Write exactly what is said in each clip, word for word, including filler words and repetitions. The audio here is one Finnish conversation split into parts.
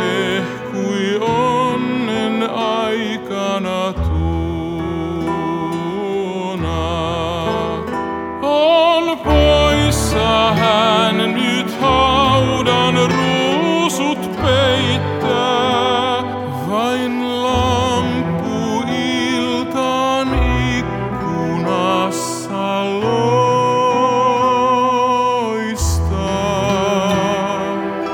hehkui onnen aikana tuuna. On poissa hän nyt haudan ruusut peittää, vain lampu iltaan ikkunassa loistaa.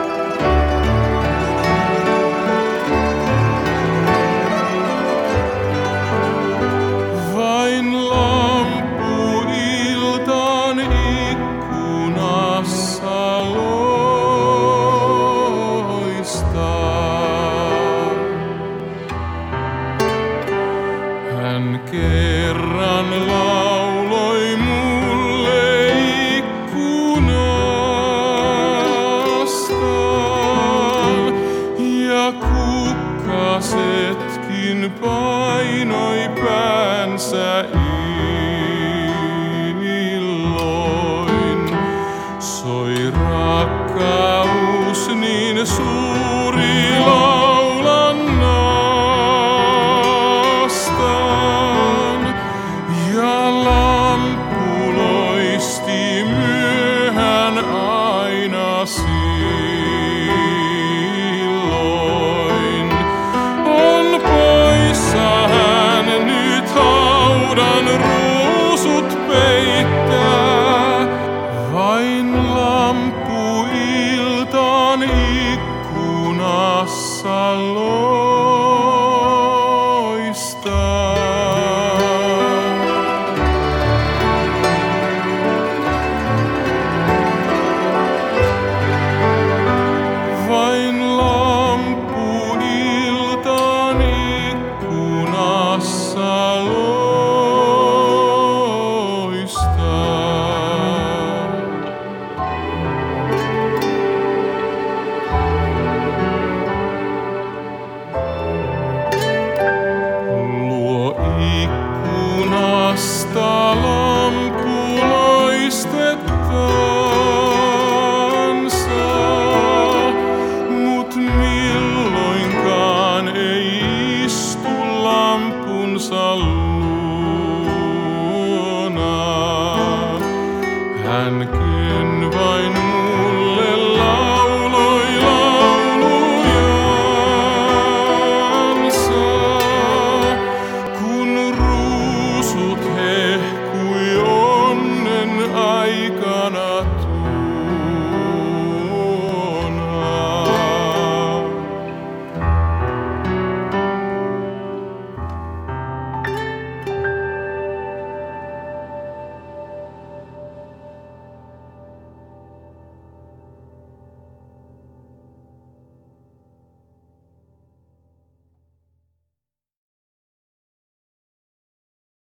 Vain lampu iltaan ikkunassa loistaa. Hän kerran lauloi mulle ikkunastaan, ja kukkasetkin painoi päänsä illoin. Soi rakkaus niin suuri laulan nastaan, ja lampu loisti myöhään aina silloin. On poissa hän nyt haudan ruusut peittää, vain lampu iltaan ikkunassa loistaa.